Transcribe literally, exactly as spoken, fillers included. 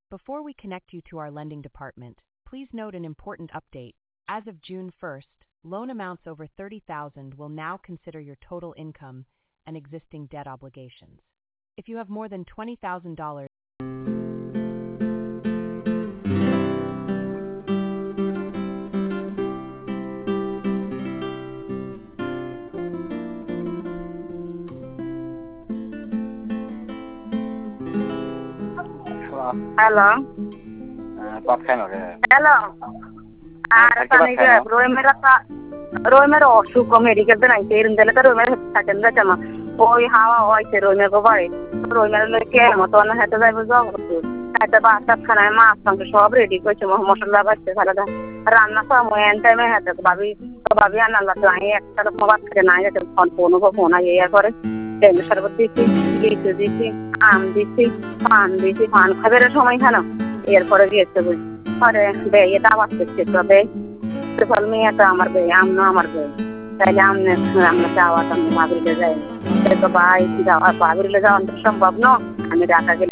Before we connect you to our lending department, please note an important update. As of June first, loan amounts over thirty thousand dollars will now consider your total income and existing debt obligations. If you have more than twenty thousand dollars, Hello. Bắp খাই নরে Hello. আর পানিকে রোমেরা রোমেরা অসুখ medical নাই তেরুন্দলে তো রোমেরা থাকেন না জামা ওই হাওয়া হইছে রোমে গো ভাই রোমেরা লেকে মত না হেতে যাইব যাও হেতে বাসা খানায় মাছ সঙ্গে সব রেডি কইছে মশলা বাজছে সালাদা রান্না সময় এন টাইমে হেতে ভাবি তো ভাবি আনা লাগতো আই একটা তো বাদ করে নাই যেতে ফোন ফোন গো ফোন আই ইয়া করে তেল শরবত দিছি লিচু দিছি আম দিছি পান দিছি পান খাবার সময় খানো এরপরে গিয়েছে বুঝ আরে বে এটা আওয়াজ করছে তো বে ফল মেয়েটা আমার বে আম না আমার বে তাইলে আমনে আমরা যাওয়া আমি বাবরিলে যাই তো ভাই যাওয়া বাবরিলে যাওয়া সম্ভব না আমি ঢাকা গেলে